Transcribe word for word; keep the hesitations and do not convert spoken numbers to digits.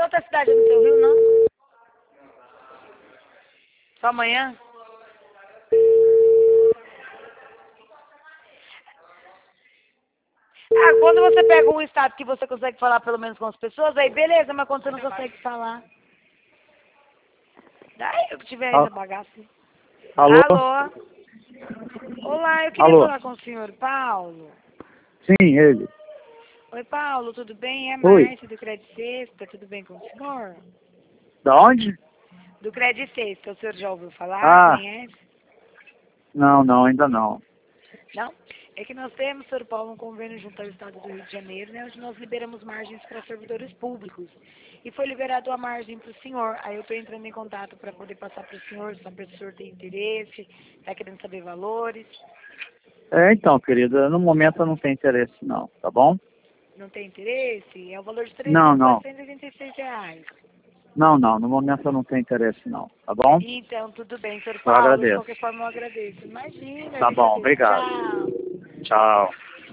outra cidade no seu Rio, não? Só amanhã? Ah, quando você pega um estado que você consegue falar pelo menos com as pessoas, aí beleza, mas quando você não consegue falar... Daí eu que tiver aí na bagaça. Alô? Alô? Olá, eu queria Alô? falar com o senhor Paulo. Sim, ele. Oi, Paulo, tudo bem? É Oi. Márcia do Crédito Sexta, tudo bem com o senhor? Da onde? Do Crédito Sexta, o senhor já ouviu falar? Ah, Conhece? não, não, ainda não. Não? É que nós temos, senhor Paulo, um convênio junto ao Estado do Rio de Janeiro, né, onde nós liberamos margens para servidores públicos. E foi liberado a margem para o senhor. Aí eu estou entrando em contato para poder passar para o senhor, saber se o senhor tem interesse, está querendo saber valores. É, então, querida, no momento eu não tenho interesse não, tá bom? Não tem interesse? É o valor de três Não, mil não. quatrocentos e oitenta e seis reais. Não, não, no momento eu não tenho interesse não, tá bom? Então, tudo bem, senhor Eu Paulo. De agradeço. qualquer forma, eu agradeço. Imagina, eu Tá que bom, agradeço. obrigado. Tchau. Tchau.